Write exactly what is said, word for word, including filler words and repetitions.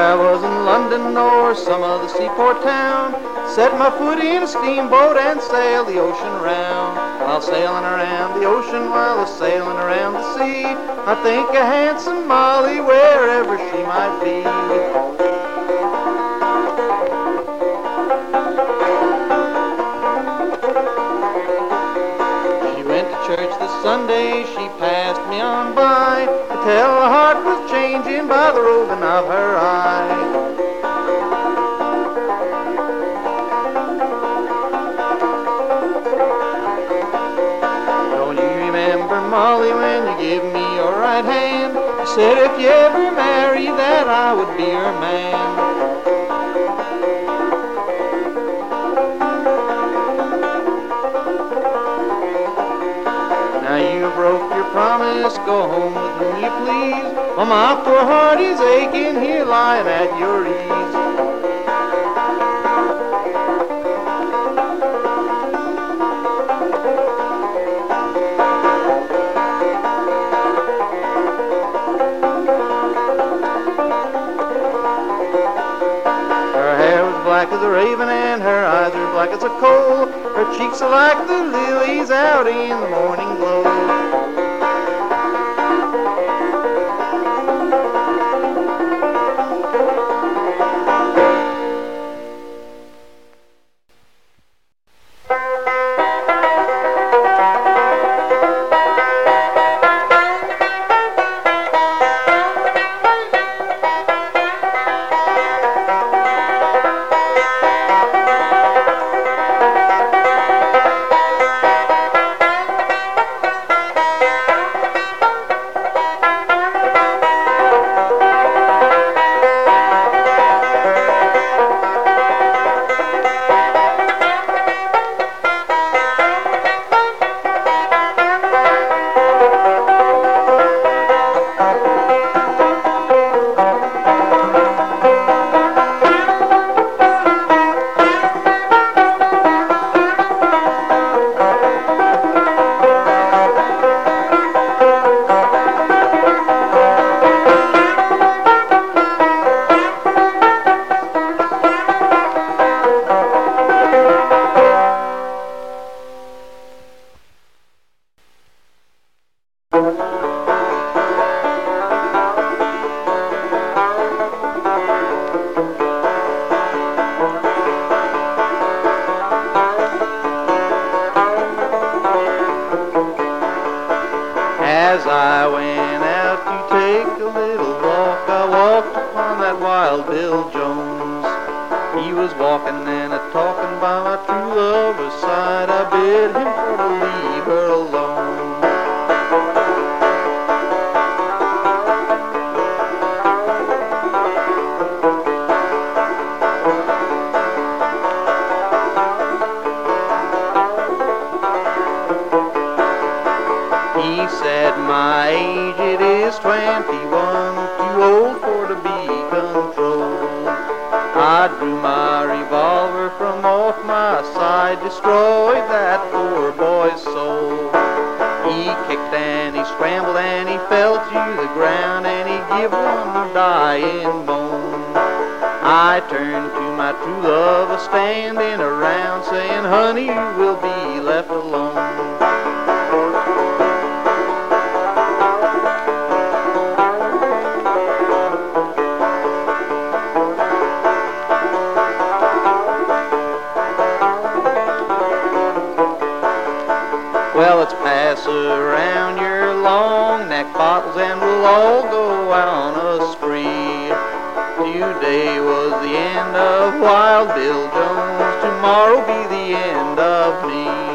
I was in London or some other seaport town, set my foot in a steamboat and sail the ocean round. While sailing around the ocean, while a sailing around the sea, I think of handsome Molly wherever she might be. She went to church this Sunday, she passed me on by, to tell her heart was changing by the roving of her eye. Molly, when you give me your right hand, you said if you ever marry that I would be your man. Now you broke your promise, go home with whom you please, while my poor heart is aching here lying at your ease. Black as a raven and her eyes are black as a coal, her cheeks are like the lilies out in the morning glow. As I went out to take a little walk, I walked upon that wild Bill Jones. He was walking and a-talking by my true lover's side. I bid him for to leave her alone. He said, my age it is twenty-one, too old for to be controlled. I drew my revolver from off my side, destroyed that poor boy's soul. He kicked and he scrambled and he fell to the ground, and he gave one dying moan. I turned to my true love a-standing around, saying, honey, you will be left alone. Well, let's pass around your long neck bottles and we'll all go out on a spree. Today was the end of Wild Bill Jones, tomorrow be the end of me.